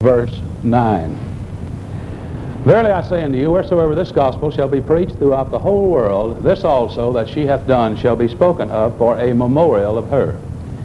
verse 9. Verily I say unto you, wheresoever this gospel shall be preached throughout the whole world, this also that she hath done shall be spoken of for a memorial of her.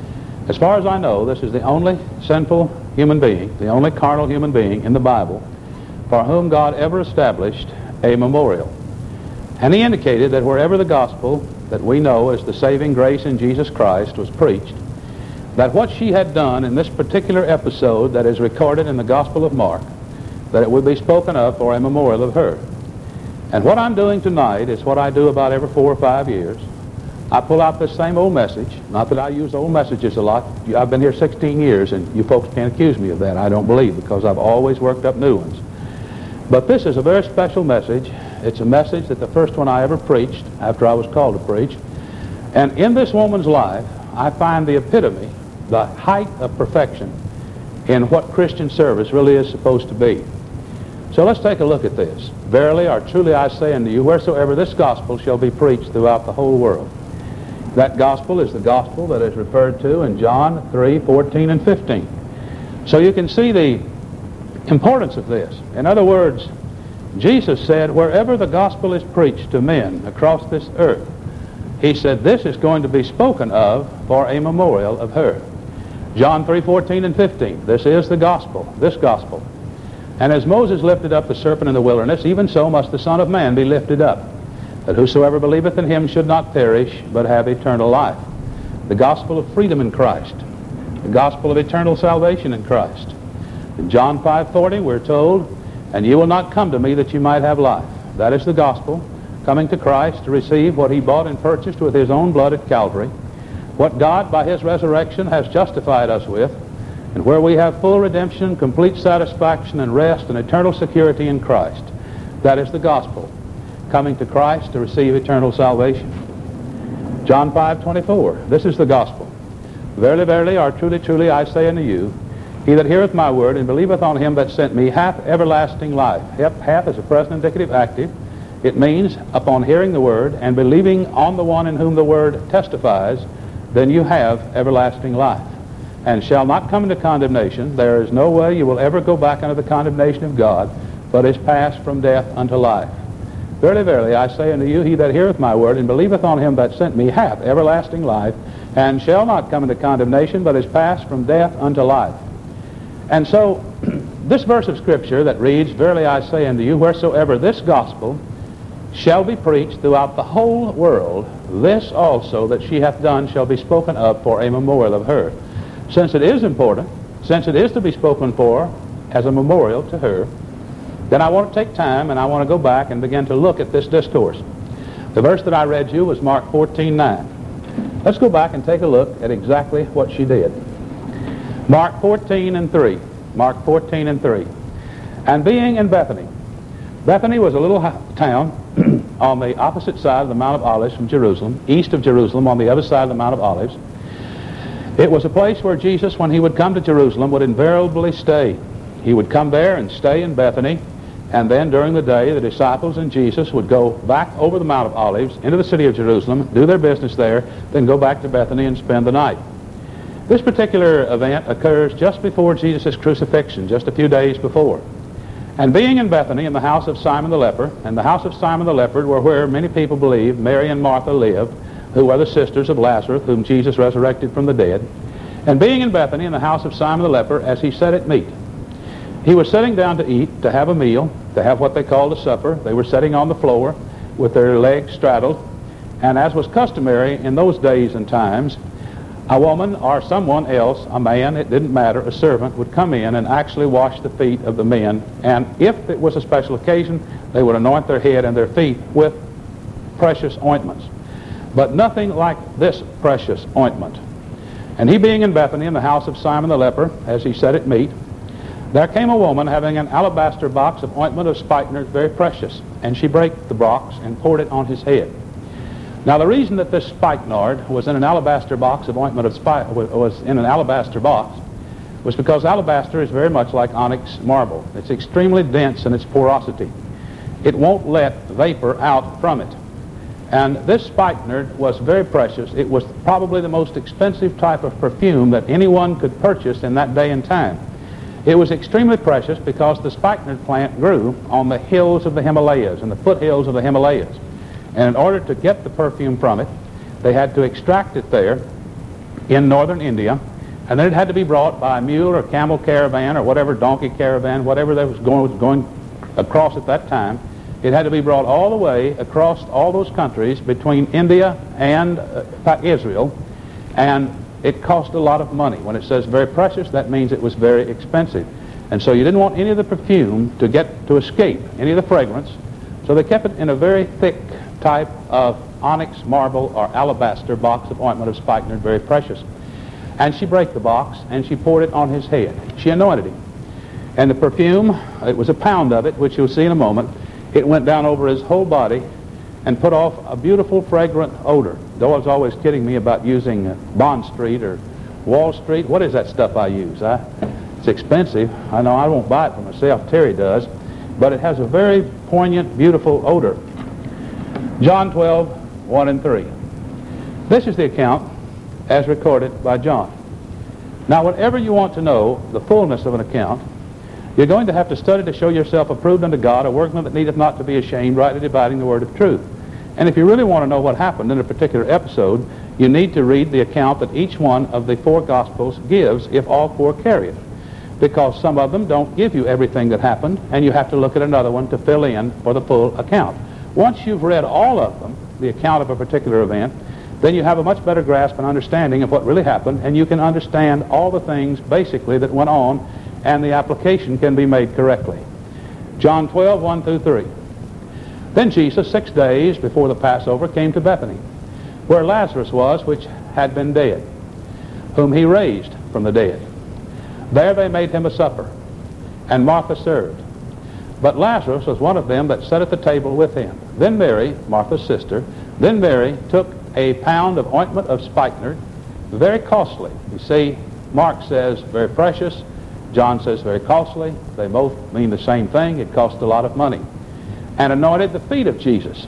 As far as I know, this is the only sinful human being, the only carnal human being in the Bible for whom God ever established a memorial. And he indicated that wherever the gospel that we know as the saving grace in Jesus Christ was preached, that what she had done in this particular episode that is recorded in the Gospel of Mark, that it would be spoken of for a memorial of her. And what I'm doing tonight is what I do about every 4 or 5 years. I pull out this same old message. Not that I use old messages a lot. I've been here 16 years, and you folks can't accuse me of that, I don't believe, because I've always worked up new ones. But this is a very special message. It's a message that the first one I ever preached after I was called to preach. And in this woman's life, I find the epitome, the height of perfection in what Christian service really is supposed to be. So let's take a look at this. Verily or truly I say unto you, wheresoever this gospel shall be preached throughout the whole world. That gospel is the gospel that is referred to in John 3:14 and 15. So you can see the importance of this. In other words, Jesus said, wherever the gospel is preached to men across this earth, he said, this is going to be spoken of for a memorial of her. John 3:14 and 15. This is the gospel, this gospel. And as Moses lifted up the serpent in the wilderness, even so must the Son of Man be lifted up, that whosoever believeth in him should not perish, but have eternal life. The gospel of freedom in Christ. The gospel of eternal salvation in Christ. In John 5:40 we're told, and you will not come to me that you might have life. That is the gospel, coming to Christ to receive what he bought and purchased with his own blood at Calvary, what God by his resurrection has justified us with, and where we have full redemption, complete satisfaction and rest and eternal security in Christ. That is the gospel, coming to Christ to receive eternal salvation. John 5:24, this is the gospel. Verily, verily, or truly, truly, I say unto you, he that heareth my word and believeth on him that sent me hath everlasting life. Hath is a present indicative active. It means upon hearing the word and believing on the one in whom the word testifies, then you have everlasting life, and shall not come into condemnation. There is no way you will ever go back under the condemnation of God, but is passed from death unto life. Verily, verily, I say unto you, he that heareth my word and believeth on him that sent me hath everlasting life, and shall not come into condemnation, but is passed from death unto life. And so, this verse of Scripture that reads, verily I say unto you, wheresoever this gospel shall be preached throughout the whole world, this also that she hath done shall be spoken of for a memorial of her. Since it is important, since it is to be spoken for as a memorial to her, then I want to take time and I want to go back and begin to look at this discourse. The verse that I read you was Mark 14:9. Let's go back and take a look at exactly what she did. Mark 14:3. Mark 14:3. And being in Bethany. Bethany was a little town on the opposite side of the Mount of Olives from Jerusalem, east of Jerusalem on the other side of the Mount of Olives. It was a place where Jesus, when he would come to Jerusalem, would invariably stay. He would come there and stay in Bethany, and then during the day the disciples and Jesus would go back over the Mount of Olives into the city of Jerusalem, do their business there, then go back to Bethany and spend the night. This particular event occurs just before Jesus' crucifixion, just a few days before. And being in Bethany in the house of Simon the leper, and the house of Simon the leper were where many people believe Mary and Martha lived, who are the sisters of Lazarus, whom Jesus resurrected from the dead. And being in Bethany in the house of Simon the leper, as he sat at meat. He was sitting down to eat, to have a meal, to have what they called a supper. They were sitting on the floor with their legs straddled. And as was customary in those days and times, a woman or someone else, a man, it didn't matter, a servant, would come in and actually wash the feet of the men. And if it was a special occasion, they would anoint their head and their feet with precious ointments. But nothing like this precious ointment. And he being in Bethany in the house of Simon the leper, as he sat at meat, there came a woman having an alabaster box of ointment of spikenard, very precious. And she brake the box and poured it on his head. Now the reason that this spikenard was in an alabaster box of ointment of was in an alabaster box was because alabaster is very much like onyx marble. It's extremely dense in its porosity. It won't let vapor out from it. And this spikenard was very precious. It was probably the most expensive type of perfume that anyone could purchase in that day and time. It was extremely precious because the spikenard plant grew on the hills of the Himalayas and the foothills of the Himalayas. And in order to get the perfume from it, they had to extract it there in northern India, and then it had to be brought by a mule or camel caravan or whatever, donkey caravan, whatever that was going across at that time. It had to be brought all the way across all those countries between India and Israel, and it cost a lot of money. When it says very precious, that means it was very expensive. And so you didn't want any of the perfume to escape, any of the fragrance, so they kept it in a very thick type of onyx, marble, or alabaster box of ointment of spikenard, very precious. And she brake the box, and she poured it on his head. She anointed him. And the perfume, it was a pound of it, which you'll see in a moment. It went down over his whole body and put off a beautiful, fragrant odor. Doyle's always kidding me about using Bond Street or Wall Street. What is that stuff I use? It's expensive. I know I won't buy it for myself. Terry does. But it has a very poignant, beautiful odor. John 12, 1 and 3. This is the account as recorded by John. Now, whenever you want to know the fullness of an account, you're going to have to study to show yourself approved unto God, a workman that needeth not to be ashamed, rightly dividing the word of truth. And if you really want to know what happened in a particular episode, you need to read the account that each one of the four Gospels gives, if all four carry it. Because some of them don't give you everything that happened, and you have to look at another one to fill in for the full account. Once you've read all of them, the account of a particular event, then you have a much better grasp and understanding of what really happened, and you can understand all the things basically that went on, and the application can be made correctly. John 12, 1 through 3. Then Jesus, 6 days before the Passover, came to Bethany, where Lazarus was, which had been dead, whom he raised from the dead. There they made him a supper, and Martha served. But Lazarus was one of them that sat at the table with him. Then Mary, Martha's sister, then Mary took a pound of ointment of spikenard, very costly. You see, Mark says very precious, John says very costly. They both mean the same thing. It cost a lot of money. And anointed the feet of Jesus.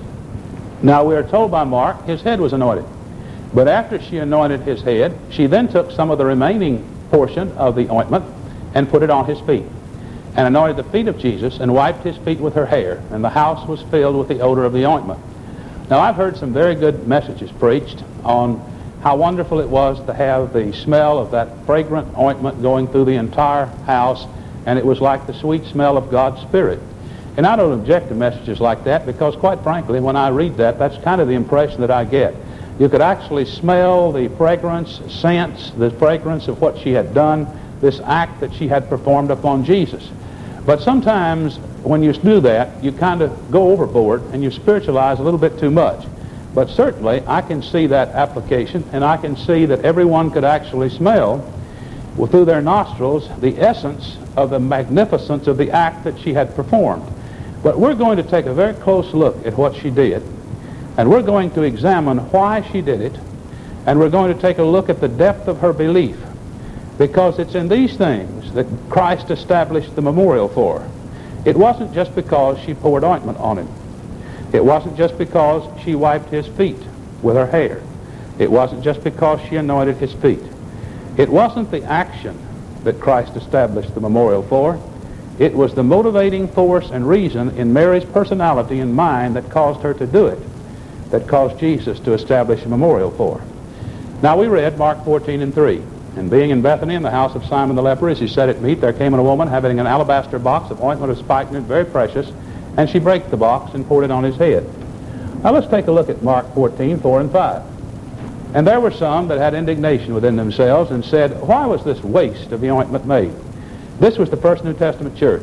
Now we are told by Mark his head was anointed. But after she anointed his head, she then took some of the remaining portion of the ointment and put it on his feet, and anointed the feet of Jesus and wiped his feet with her hair, and the house was filled with the odor of the ointment. Now I've heard some very good messages preached on how wonderful it was to have the smell of that fragrant ointment going through the entire house, and it was like the sweet smell of God's Spirit. And I don't object to messages like that, because quite frankly, when I read that, that's kind of the impression that I get. You could actually smell the fragrance, sense the fragrance of what she had done, this act that she had performed upon Jesus. But sometimes when you do that, you kind of go overboard and you spiritualize a little bit too much. But certainly I can see that application, and I can see that everyone could actually smell through their nostrils the essence of the magnificence of the act that she had performed. But we're going to take a very close look at what she did, and we're going to examine why she did it, and we're going to take a look at the depth of her belief, because it's in these things that Christ established the memorial for. It wasn't just because she poured ointment on him. It wasn't just because she wiped his feet with her hair. It wasn't just because she anointed his feet. It wasn't the action that Christ established the memorial for. It was the motivating force and reason in Mary's personality and mind that caused her to do it, that caused Jesus to establish a memorial for. Now we read Mark 14 and 3. And being in Bethany in the house of Simon the leper, as he sat at meat, there came in a woman having an alabaster box of ointment of spikenard, very precious, and she brake the box and poured it on his head. Now let's take a look at Mark 14, 4 and 5. And there were some that had indignation within themselves and said, why was this waste of the ointment made? This was the First New Testament church.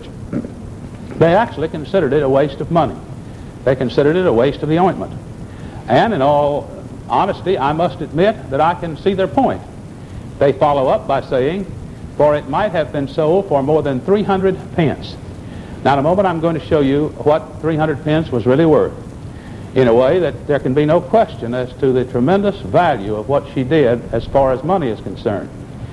They actually considered it a waste of money. They considered it a waste of the ointment. And in all honesty, I must admit that I can see their point. They follow up by saying, for it might have been sold for more than 300 pence. Now in a moment I'm going to show you what 300 pence was really worth, in a way that there can be no question as to the tremendous value of what she did as far as money is concerned,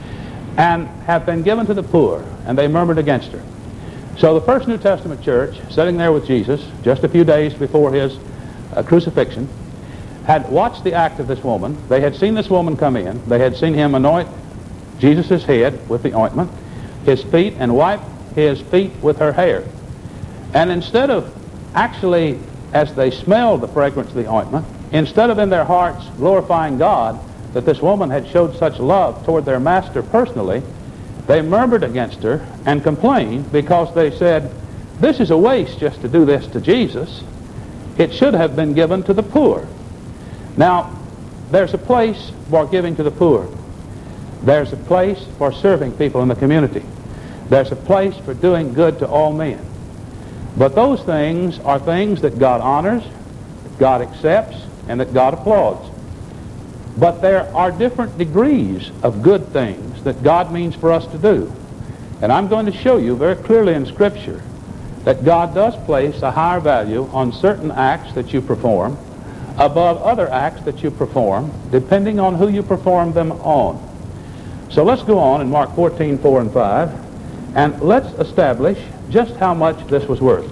and have been given to the poor, and they murmured against her. So the First New Testament church, sitting there with Jesus just a few days before his crucifixion, had watched the act of this woman. They had seen this woman come in. They had seen him anoint Jesus' head with the ointment. his feet and wiped his feet with her hair. And instead of actually, as they smelled the fragrance of the ointment, instead of in their hearts glorifying God that this woman had showed such love toward their master personally, they murmured against her and complained because they said, this is a waste just to do this to Jesus. It should have been given to the poor. Now, there's a place for giving to the poor. There's a place for serving people in the community. There's a place for doing good to all men. But those things are things that God honors, that God accepts, and that God applauds. But there are different degrees of good things that God means for us to do. And I'm going to show you very clearly in Scripture that God does place a higher value on certain acts that you perform above other acts that you perform, depending on who you perform them on. So let's go on in Mark 14:4 and 5, and let's establish just how much this was worth.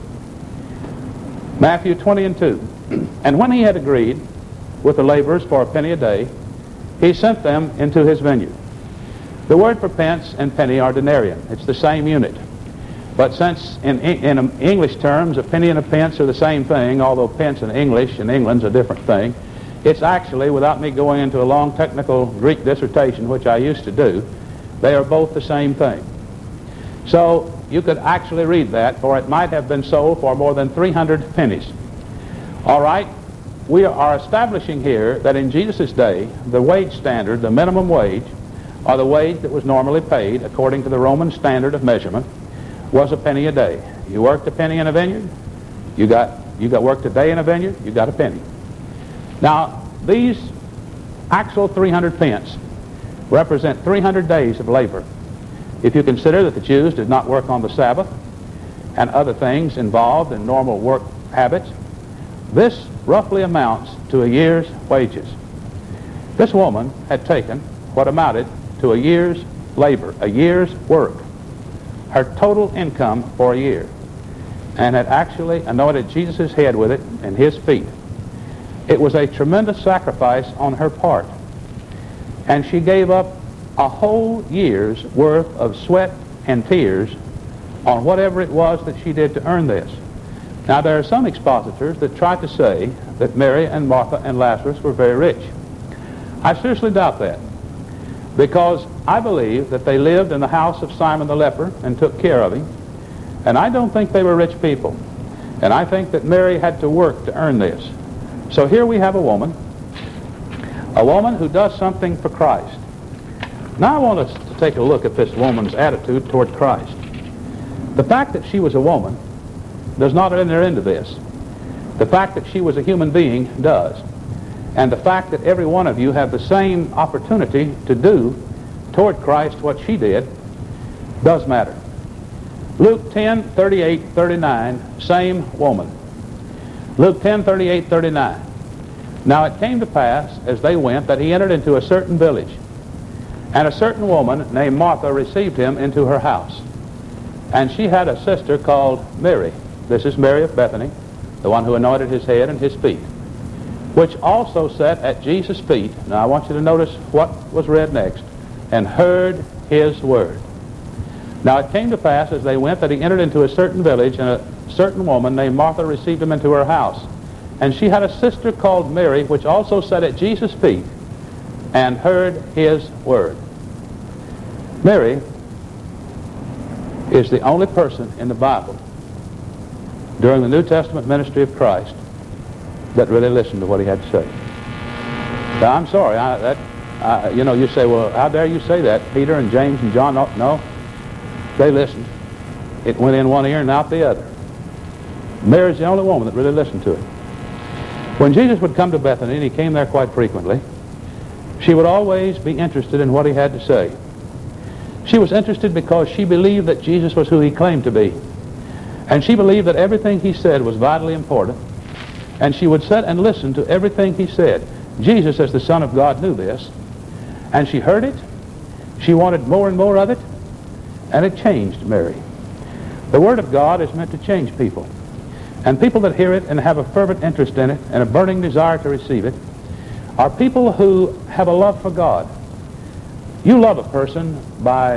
Matthew 20:2. And when he had agreed with the laborers for a penny a day, he sent them into his vineyard. The word for pence and penny are denarian. It's the same unit. But since in English terms a penny and a pence are the same thing, although pence in English in England's a different thing, it's actually, without me going into a long technical Greek dissertation, which I used to do, they are both the same thing. So you could actually read that, for it might have been sold for more than 300 pennies. All right, we are establishing here that in Jesus' day, the wage standard, the minimum wage, or the wage that was normally paid according to the Roman standard of measurement, was a penny a day. You worked a penny in a vineyard, you got worked a day in a vineyard, you got a penny. Now, these actual 300 pence represent 300 days of labor. If you consider that the Jews did not work on the Sabbath and other things involved in normal work habits, this roughly amounts to a year's wages. This woman had taken what amounted to a year's labor, a year's work, her total income for a year, and had actually anointed Jesus' head with it and his feet. It was a tremendous sacrifice on her part, and she gave up a whole year's worth of sweat and tears on whatever it was that she did to earn this. Now, there are some expositors that try to say that Mary and Martha and Lazarus were very rich. I seriously doubt that, because I believe that they lived in the house of Simon the leper and took care of him, and I don't think they were rich people, and I think that Mary had to work to earn this. So here we have a woman who does something for Christ. Now I want us to take a look at this woman's attitude toward Christ. The fact that she was a woman does not enter into this. The fact that she was a human being does. And the fact that every one of you have the same opportunity to do toward Christ what she did does matter. Luke 10:38-39, same woman. Luke 10:38-39. Now it came to pass, as they went, that he entered into a certain village, and a certain woman named Martha received him into her house. And she had a sister called Mary. This is Mary of Bethany, the one who anointed his head and his feet, which also sat at Jesus' feet. Now I want you to notice what was read next. And heard his word. Now it came to pass as they went that he entered into a certain village, and a certain woman named Martha received him into her house. And she had a sister called Mary, which also sat at Jesus' feet and heard his word. Mary is the only person in the Bible during the New Testament ministry of Christ that really listened to what he had to say. Now, I'm sorry, you say, well, how dare you say that? Peter and James and John, no, they listened. It went in one ear and out the other. Mary's the only woman that really listened to it. When Jesus would come to Bethany, and he came there quite frequently, she would always be interested in what he had to say. She was interested because she believed that Jesus was who he claimed to be. And she believed that everything he said was vitally important. And she would sit and listen to everything he said. Jesus, as the Son of God, knew this. And she heard it. She wanted more and more of it. And it changed Mary. The Word of God is meant to change people. And people that hear it and have a fervent interest in it and a burning desire to receive it are people who have a love for God. You love a person by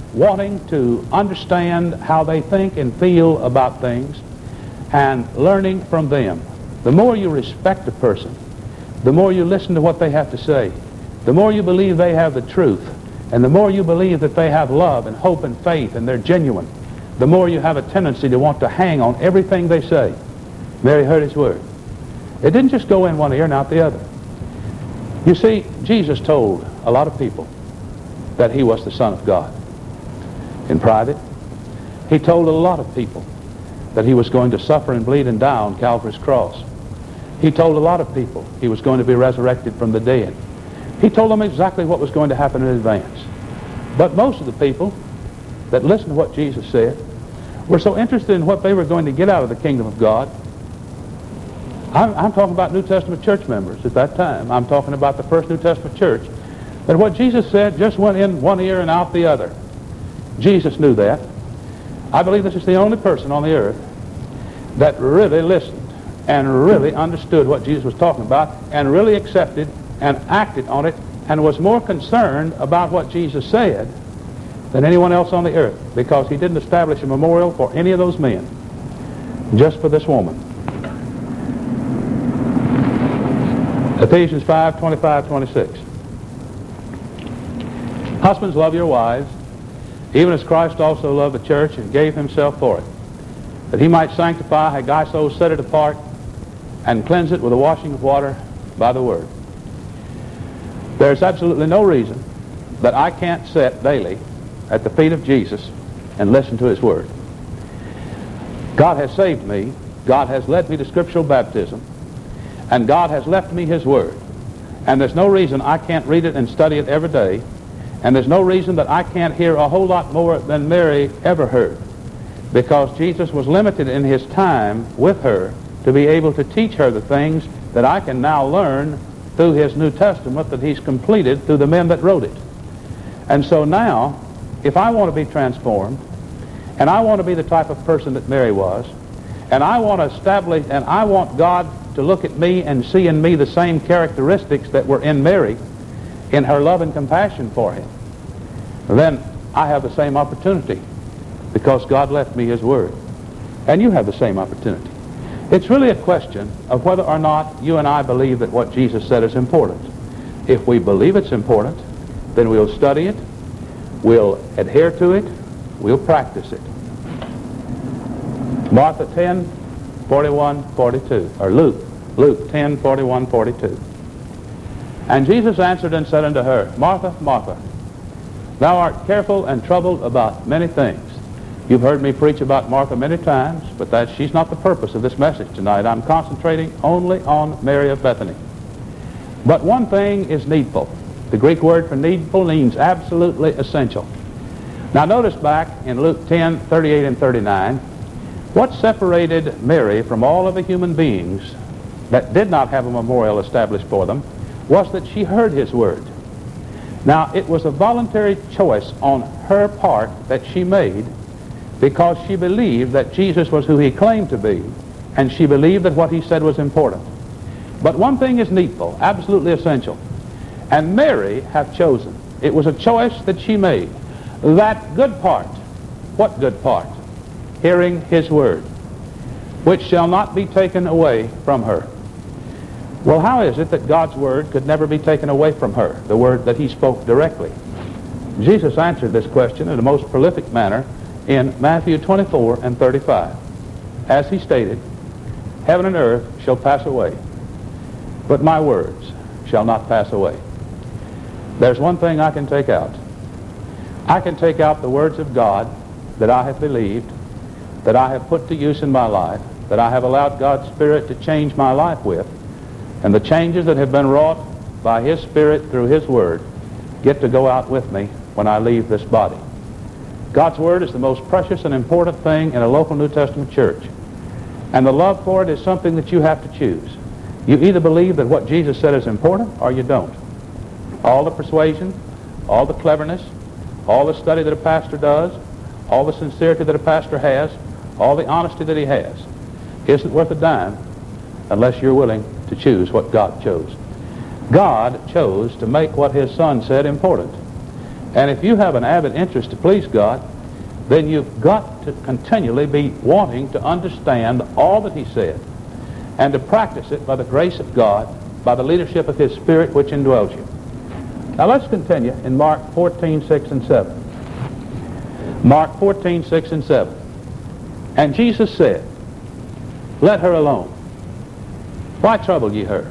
wanting to understand how they think and feel about things and learning from them. The more you respect a person, the more you listen to what they have to say, the more you believe they have the truth, and the more you believe that they have love and hope and faith and they're genuine, the more you have a tendency to want to hang on everything they say. Mary heard his word. It didn't just go in one ear and out the other. You see, Jesus told a lot of people that he was the Son of God. In private, he told a lot of people that he was going to suffer and bleed and die on Calvary's cross. He told a lot of people he was going to be resurrected from the dead. He told them exactly what was going to happen in advance. But most of the people that listened to what Jesus said were so interested in what they were going to get out of the kingdom of God. I'm talking about New Testament church members at that time. I'm talking about the first New Testament church. That what Jesus said just went in one ear and out the other. Jesus knew that. I believe this is the only person on the earth that really listened and really understood what Jesus was talking about and really accepted and acted on it and was more concerned about what Jesus said than anyone else on the earth, because he didn't establish a memorial for any of those men, just for this woman. Ephesians 5:25-26. Husbands, love your wives, even as Christ also loved the church and gave himself for it, that he might sanctify, so set it apart, and cleanse it with the washing of water by the word. There's absolutely no reason that I can't sit daily at the feet of Jesus and listen to his word. God has saved me. God has led me to scriptural baptism. And God has left me his word. And there's no reason I can't read it and study it every day. And there's no reason that I can't hear a whole lot more than Mary ever heard. Because Jesus was limited in his time with her to be able to teach her the things that I can now learn through his New Testament that he's completed through the men that wrote it. And so now, if I want to be transformed, and I want to be the type of person that Mary was, and I want to establish, and I want God to look at me and see in me the same characteristics that were in Mary, in her love and compassion for him, then I have the same opportunity, because God left me his word. And you have the same opportunity. It's really a question of whether or not you and I believe that what Jesus said is important. If we believe it's important, then we'll study it, we'll adhere to it, we'll practice it. Martha 10:41-42, or Luke 10:41-42. And Jesus answered and said unto her, Martha, Martha, thou art careful and troubled about many things. You've heard me preach about Martha many times, but she's not the purpose of this message tonight. I'm concentrating only on Mary of Bethany. But one thing is needful. The Greek word for needful means absolutely essential. Now notice back in Luke 10:38 and 39, what separated Mary from all of the human beings that did not have a memorial established for them was that she heard his word. Now, it was a voluntary choice on her part that she made, because she believed that Jesus was who he claimed to be, and she believed that what he said was important. But one thing is needful, absolutely essential, and Mary hath chosen. It was a choice that she made. That good part. What good part? Hearing his word, which shall not be taken away from her. Well, how is it that God's word could never be taken away from her, the word that he spoke directly? Jesus answered this question in a most prolific manner in Matthew 24:35. As he stated, heaven and earth shall pass away, but my words shall not pass away. There's one thing I can take out. I can take out the words of God that I have believed, that I have put to use in my life, that I have allowed God's Spirit to change my life with, and the changes that have been wrought by his Spirit through his word get to go out with me when I leave this body. God's word is the most precious and important thing in a local New Testament church. And the love for it is something that you have to choose. You either believe that what Jesus said is important or you don't. All the persuasion, all the cleverness, all the study that a pastor does, all the sincerity that a pastor has, all the honesty that he has, isn't worth a dime unless you're willing to choose what God chose. God chose to make what his Son said important. And if you have an avid interest to please God, then you've got to continually be wanting to understand all that he said and to practice it by the grace of God, by the leadership of his Spirit which indwells you. Now let's continue in Mark 14:6 and 7. Mark 14:6 and 7. And Jesus said, let her alone. Why trouble ye her?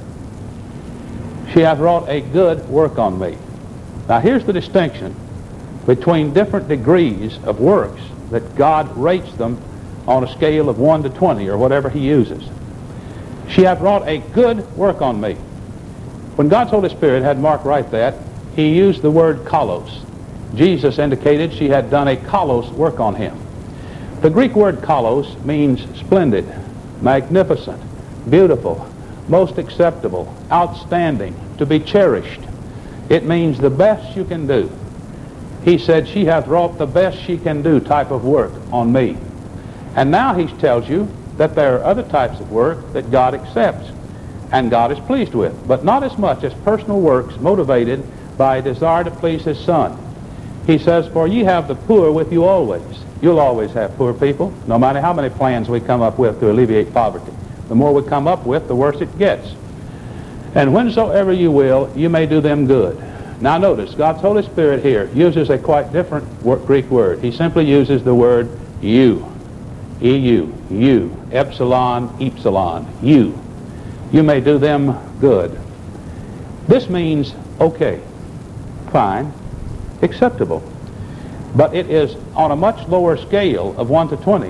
She hath wrought a good work on me. Now here's the distinction between different degrees of works that God rates them on a scale of 1 to 20 or whatever he uses. She hath wrought a good work on me. When God's Holy Spirit had Mark write that, he used the word kalos. Jesus indicated she had done a kalos work on him. The Greek word kalos means splendid, magnificent, beautiful, most acceptable, outstanding, to be cherished. It means the best you can do. He said, she hath wrought the best she can do type of work on me. And now he tells you that there are other types of work that God accepts and God is pleased with, but not as much as personal works motivated by a desire to please his Son. He says, for ye have the poor with you always. You'll always have poor people, no matter how many plans we come up with to alleviate poverty. The more we come up with, the worse it gets. And whensoever you will, you may do them good. Now notice, God's Holy Spirit here uses a quite different Greek word. He simply uses the word you. E-U, you, epsilon, epsilon, you. You may do them good. This means okay, fine, acceptable. But it is on a much lower scale of 1 to 20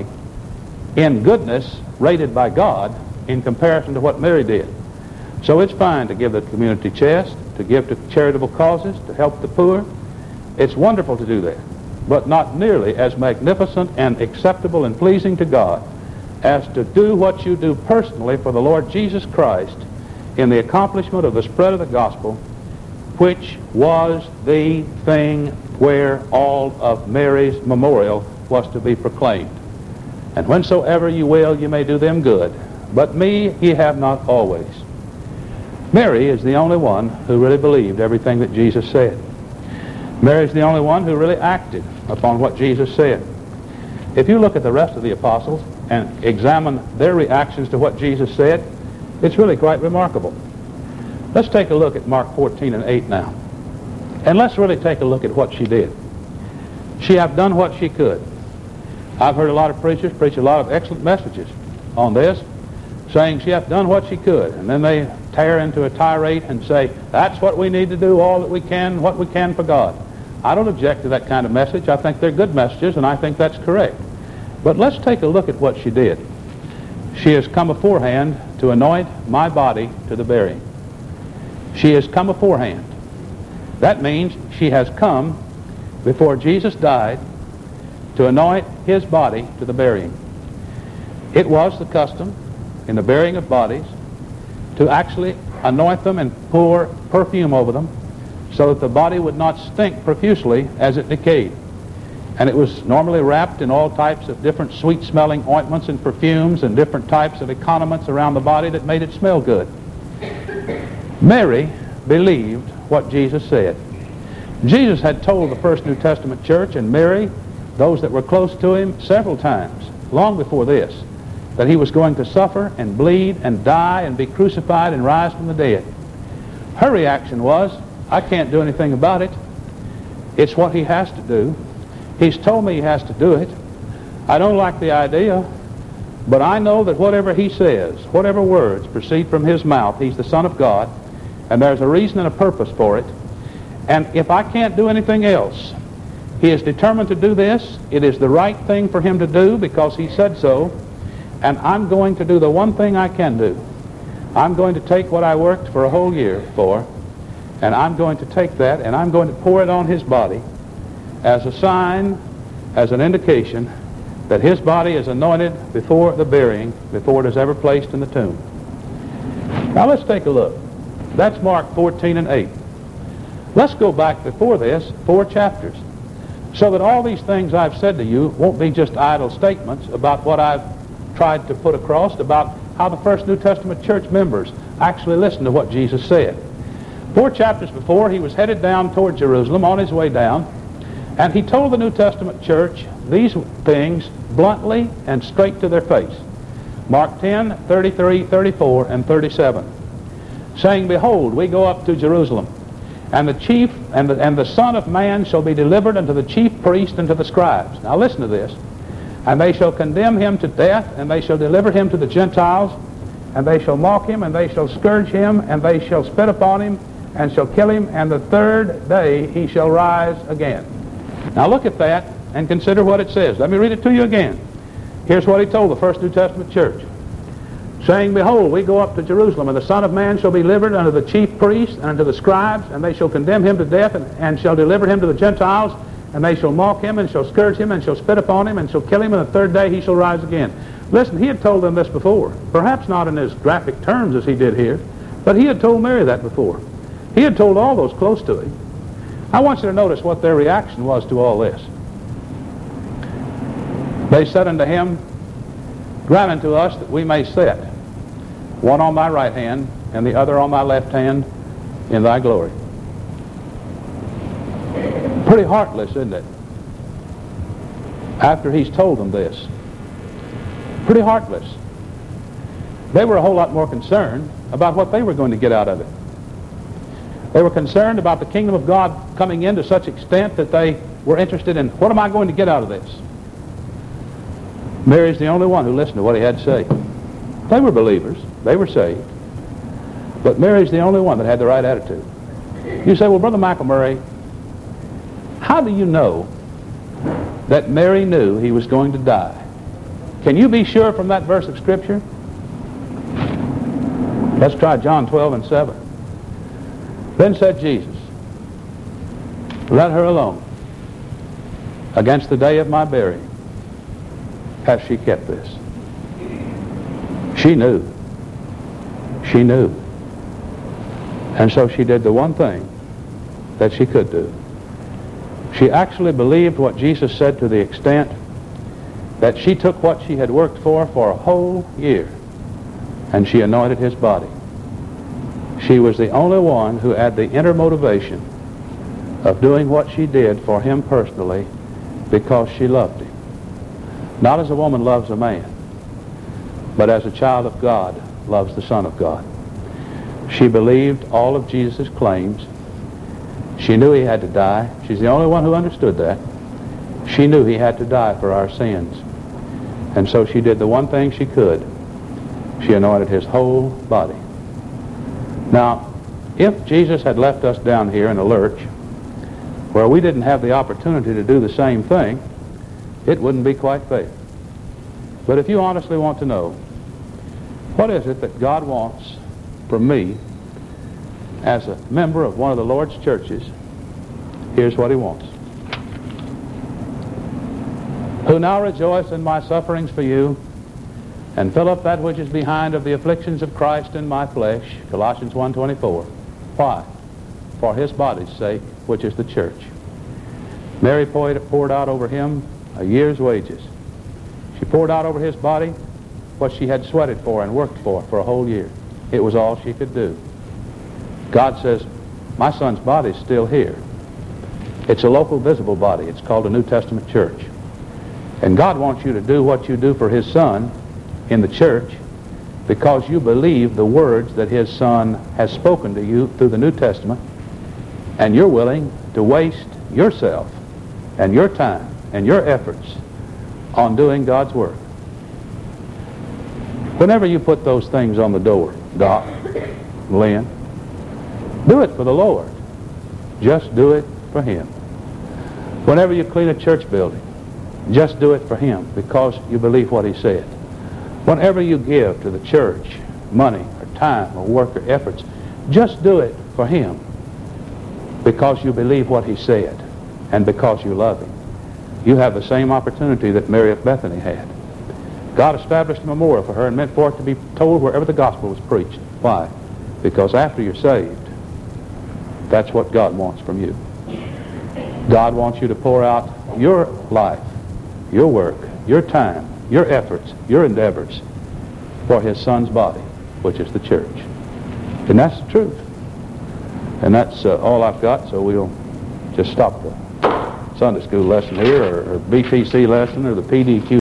in goodness rated by God in comparison to what Mary did. So it's fine to give the community chest, to give to charitable causes, to help the poor. It's wonderful to do that, but not nearly as magnificent and acceptable and pleasing to God as to do what you do personally for the Lord Jesus Christ in the accomplishment of the spread of the gospel, which was the thing where all of Mary's memorial was to be proclaimed. And whensoever you will, you may do them good, but me ye have not always. Mary is the only one who really believed everything that Jesus said. Mary is the only one who really acted upon what Jesus said. If you look at the rest of the apostles and examine their reactions to what Jesus said, it's really quite remarkable. Let's take a look at Mark 14 and 8 now. And let's really take a look at what she did. She hath done what she could. I've heard a lot of preachers preach a lot of excellent messages on this, saying she hath done what she could. And then they tear into a tirade and say, that's what we need to do, all that we can, what we can for God. I don't object to that kind of message. I think they're good messages, and I think that's correct. But let's take a look at what she did. She has come beforehand to anoint my body to the burying. She has come beforehand. That means she has come before Jesus died to anoint his body to the burying. It was the custom in the burying of bodies to actually anoint them and pour perfume over them so that the body would not stink profusely as it decayed. And it was normally wrapped in all types of different sweet-smelling ointments and perfumes and different types of economents around the body that made it smell good. Mary believed what Jesus said. Jesus had told the first New Testament church and Mary, those that were close to him, several times, long before this, that he was going to suffer and bleed and die and be crucified and rise from the dead. Her reaction was, I can't do anything about it. It's what he has to do. He's told me he has to do it. I don't like the idea, but I know that whatever he says, whatever words proceed from his mouth, he's the Son of God, and there's a reason and a purpose for it. And if I can't do anything else, he is determined to do this. It is the right thing for him to do because he said so, and I'm going to do the one thing I can do. I'm going to take what I worked for a whole year for, and I'm going to take that and I'm going to pour it on his body as a sign, as an indication that his body is anointed before the burying, before it is ever placed in the tomb. Now let's take a look. That's Mark 14 and 8. Let's go back before this 4 chapters so that all these things I've said to you won't be just idle statements about what I've tried to put across about how the first New Testament church members actually listened to what Jesus said. 4 chapters before, he was headed down toward Jerusalem on his way down, And he told the New Testament church these things bluntly and straight to their face. Mark 10, 33, 34, and 37. Saying, Behold, we go up to Jerusalem, and the chief and the Son of Man shall be delivered unto the chief priests and to the scribes. Now listen to this. And they shall condemn him to death, and they shall deliver him to the Gentiles, and they shall mock him, and they shall scourge him, and they shall spit upon him, and shall kill him, and the third day he shall rise again. Now look at that and consider what it says. Let me read it to you again. Here's what he told the first New Testament church. Saying, Behold, we go up to Jerusalem, and the Son of Man shall be delivered unto the chief priests and unto the scribes, and they shall condemn him to death, and shall deliver him to the Gentiles, and they shall mock him, and shall scourge him, and shall spit upon him, and shall kill him, and the third day he shall rise again. Listen, he had told them this before. Perhaps not in as graphic terms as he did here, but he had told Mary that before. He had told all those close to him. I want you to notice what their reaction was to all this. They said unto him, Grant unto us that we may sit, one on thy right hand, and the other on thy left hand, in thy glory. Pretty heartless, isn't it? After he's told them this. Pretty heartless. They were a whole lot more concerned about what they were going to get out of it. They were concerned about the kingdom of God coming in to such extent that they were interested in, what am I going to get out of this? Mary's the only one who listened to what he had to say. They were believers. They were saved. But Mary's the only one that had the right attitude. You say, well, Brother McElmurray, how do you know that Mary knew he was going to die? Can you be sure from that verse of Scripture? Let's try John 12 and 7. Then said Jesus, Let her alone. Against the day of my burying hath she kept this. She knew. She knew. And so she did the one thing that she could do. She actually believed what Jesus said to the extent that she took what she had worked for a whole year and she anointed his body. She was the only one who had the inner motivation of doing what she did for him personally because she loved him. Not as a woman loves a man, but as a child of God loves the Son of God. She believed all of Jesus' claims. She knew he had to die. She's the only one who understood that. She knew he had to die for our sins. And so she did the one thing she could. She anointed his whole body. Now, if Jesus had left us down here in a lurch where we didn't have the opportunity to do the same thing, it wouldn't be quite fair. But if you honestly want to know, what is it that God wants from me as a member of one of the Lord's churches? Here's what he wants. Who now rejoice in my sufferings for you, and fill up that which is behind of the afflictions of Christ in my flesh. Colossians 1:24. Why? For his body's sake, which is the church. Mary poured out over him a year's wages. She poured out over his body what she had sweated for and worked for a whole year. It was all she could do. God says, my son's body's still here. It's a local visible body. It's called a New Testament church. And God wants you to do what you do for his son in the church because you believe the words that his son has spoken to you through the New Testament, and you're willing to waste yourself and your time and your efforts on doing God's work. Whenever you put those things on the door, Doc, Lynn, do it for the Lord. Just do it for him. Whenever you clean a church building, just do it for him because you believe what he said. Whenever you give to the church money or time or work or efforts, just do it for him because you believe what he said and because you love him. You have the same opportunity that Mary of Bethany had. God established a memorial for her and meant for it to be told wherever the gospel was preached. Why? Because after you're saved, that's what God wants from you. God wants you to pour out your life, your work, your time, your efforts, your endeavors for his son's body, which is the church. And that's the truth. And that's all I've got, so we'll just stop there. Sunday school lesson here, or BTC lesson, or the PDQ